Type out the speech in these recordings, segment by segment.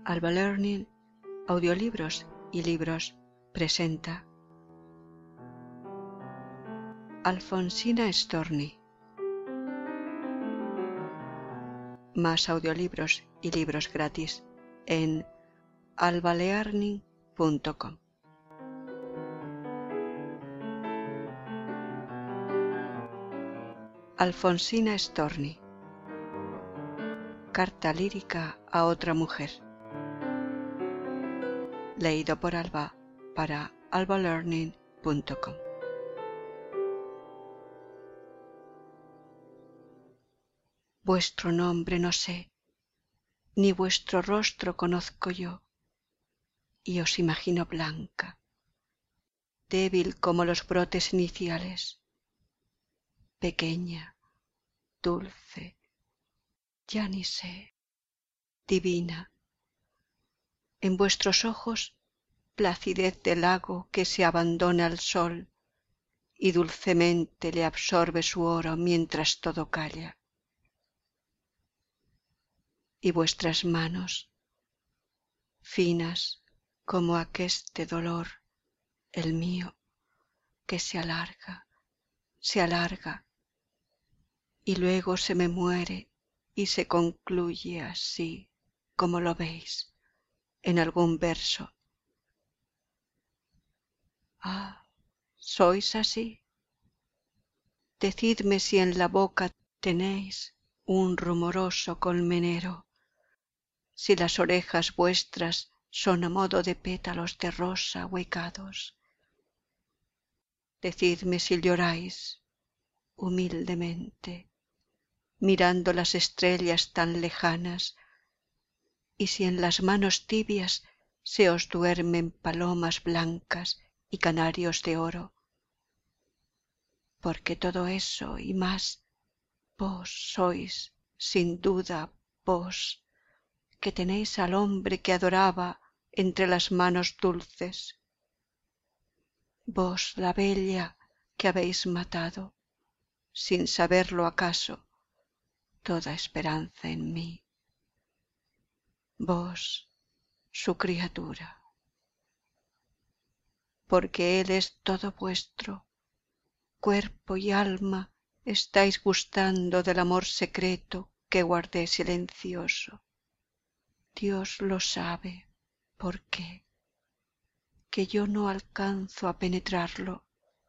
Alba Learning, audiolibros y libros presenta Alfonsina Storni. Más audiolibros y libros gratis en albalearning.com. Alfonsina Storni. Carta lírica a otra mujer. Leído por Alba para albalearning.com. Vuestro nombre no sé, ni vuestro rostro conozco yo, y os imagino blanca, débil como los brotes iniciales, pequeña, dulce, ya ni sé, divina. En vuestros ojos, placidez de lago que se abandona al sol y dulcemente le absorbe su oro mientras todo calla. Y vuestras manos, finas como aqueste dolor, el mío, que se alarga, y luego se me muere y se concluye así, como lo veis, en algún verso. Ah, ¿sois así? Decidme si en la boca tenéis un rumoroso colmenero, si las orejas vuestras son a modo de pétalos de rosa huecados. Decidme si lloráis humildemente, mirando las estrellas tan lejanas, y si en las manos tibias se os duermen palomas blancas y canarios de oro, porque todo eso y más vos sois, sin duda vos, que tenéis al hombre que adoraba entre las manos dulces, vos la bella que habéis matado, sin saberlo acaso, toda esperanza en mí, vos, su criatura, porque él es todo vuestro, cuerpo y alma estáis gustando del amor secreto que guardé silencioso. Dios lo sabe, ¿por qué? Que yo no alcanzo a penetrarlo.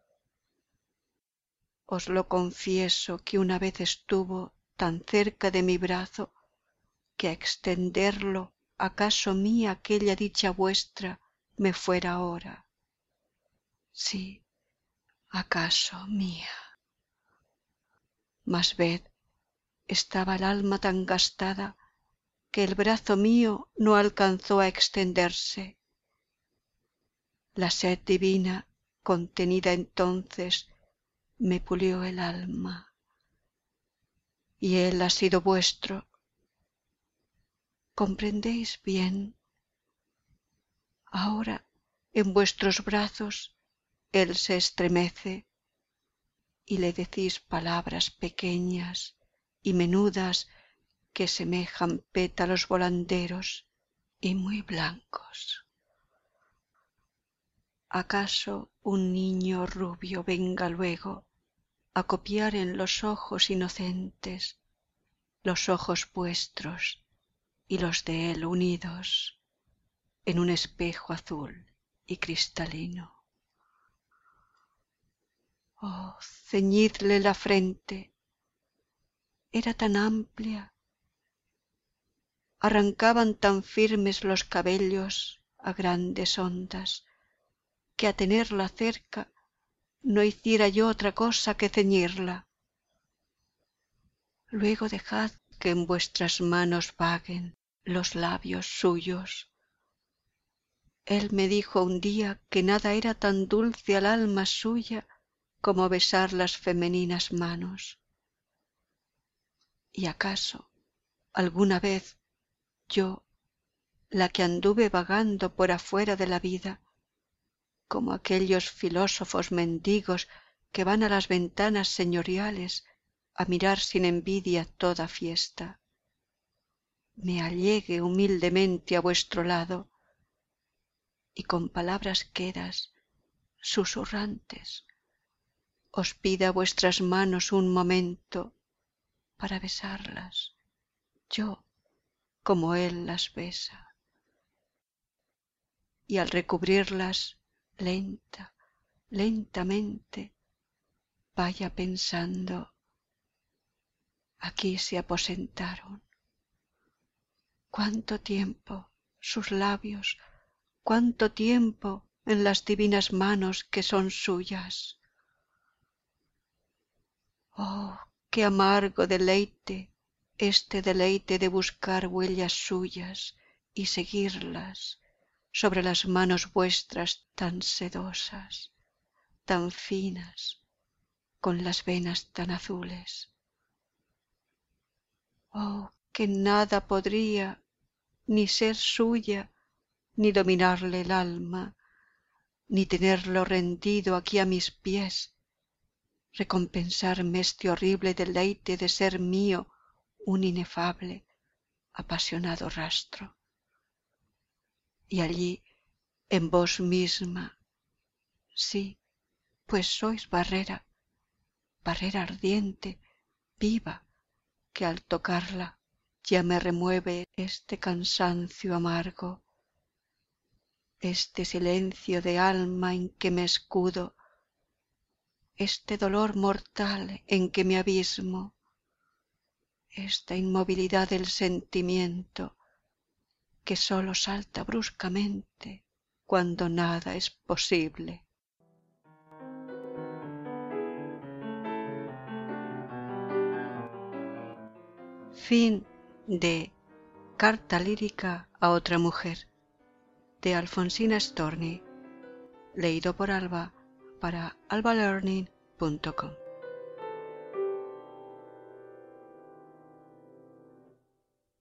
Os lo confieso que una vez estuvo tan cerca de mi brazo que a extenderlo acaso mía aquella dicha vuestra me fuera ahora. Sí, acaso mía. Mas ved, estaba el alma tan gastada que el brazo mío no alcanzó a extenderse. La sed divina contenida entonces me pulió el alma, y él ha sido vuestro. ¿Comprendéis bien? Ahora en vuestros brazos él se estremece y le decís palabras pequeñas y menudas que semejan pétalos volanderos y muy blancos. ¿Acaso un niño rubio venga luego a copiar en los ojos inocentes los ojos vuestros y los de él unidos en un espejo azul y cristalino? Oh, ceñidle la frente, era tan amplia, arrancaban tan firmes los cabellos a grandes ondas, que a tenerla cerca no hiciera yo otra cosa que ceñirla. Luego dejad que en vuestras manos vaguen los labios suyos. Él me dijo un día que nada era tan dulce al alma suya como besar las femeninas manos. ¿Y acaso alguna vez yo, la que anduve vagando por afuera de la vida, como aquellos filósofos mendigos que van a las ventanas señoriales a mirar sin envidia toda fiesta, me allegue humildemente a vuestro lado y con palabras quedas, susurrantes, os pida vuestras manos un momento para besarlas, yo como él las besa, y al recubrirlas lentamente, vaya pensando, aquí se aposentaron. Cuánto tiempo sus labios, cuánto tiempo en las divinas manos que son suyas. Oh, qué amargo deleite, este deleite de buscar huellas suyas y seguirlas sobre las manos vuestras tan sedosas, tan finas, con las venas tan azules. Oh, que nada podría ni ser suya, ni dominarle el alma, ni tenerlo rendido aquí a mis pies, recompensarme este horrible deleite de ser mío un inefable, apasionado rastro. Y allí, en vos misma, sí, pues sois barrera ardiente, viva, que al tocarla ya me remueve este cansancio amargo, este silencio de alma en que me escudo, este dolor mortal en que me abismo, esta inmovilidad del sentimiento que sólo salta bruscamente cuando nada es posible. Fin de Carta lírica a otra mujer, de Alfonsina Storni, leído por Alba para albalearning.com.